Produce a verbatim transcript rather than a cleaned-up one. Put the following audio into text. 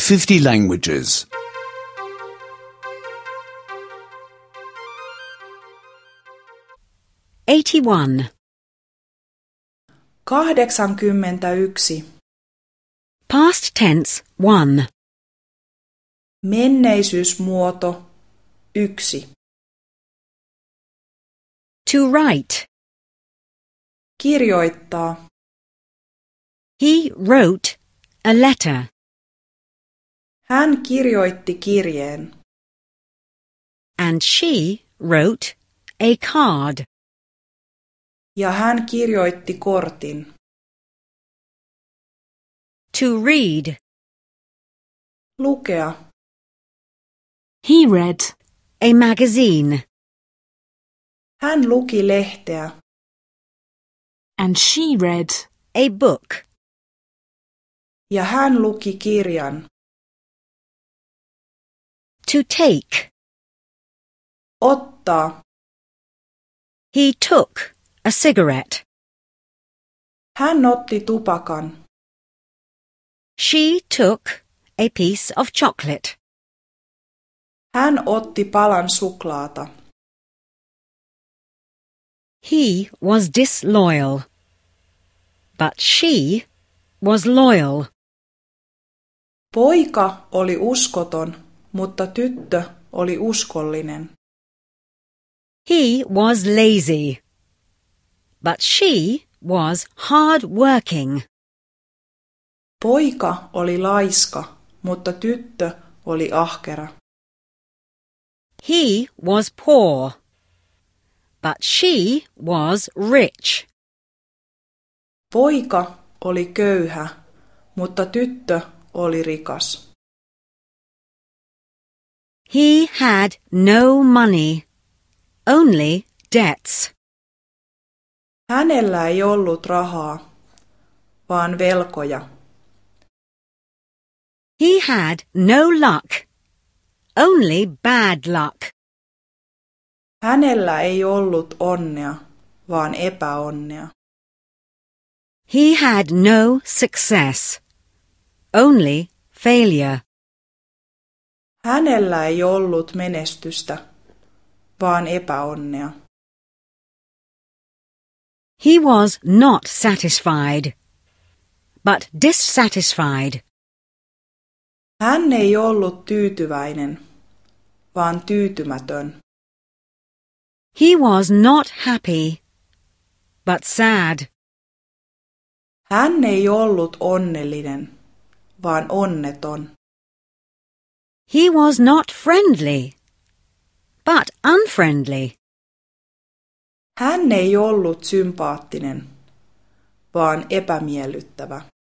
fifty languages. eighty-one. kahdeksankymmentäyksi. Past tense one. Menneisyysmuoto yksi. To write. Kirjoittaa. He wrote a letter. Hän kirjoitti kirjeen. And she wrote a card. Ja hän kirjoitti kortin. To read. Lukea. He read a magazine. Hän luki lehteä. And she read a book. Ja hän luki kirjan. To take. Ottaa. He took a cigarette. Hän otti tupakan. She took a piece of chocolate. Hän otti palan suklaata. He was disloyal. But she was loyal. Poika oli uskoton, mutta tyttö oli uskollinen. He was lazy. But she was hard-working. Poika oli laiska, mutta tyttö oli ahkera. He was poor. But she was rich. Poika oli köyhä, mutta tyttö oli rikas. He had no money, only debts. Hänellä ei ollut rahaa, vaan velkoja. He had no luck, only bad luck. Hänellä ei ollut onnea, vaan epäonnea. He had no success, only failure. Hänellä ei ollut menestystä, vaan epäonnea. He was not satisfied, but dissatisfied. Hän ei ollut tyytyväinen, vaan tyytymätön. He was not happy, but sad. Hän ei ollut onnellinen, vaan onneton. He was not friendly, but unfriendly. Hän ei ollut sympaattinen, vaan epämiellyttävä.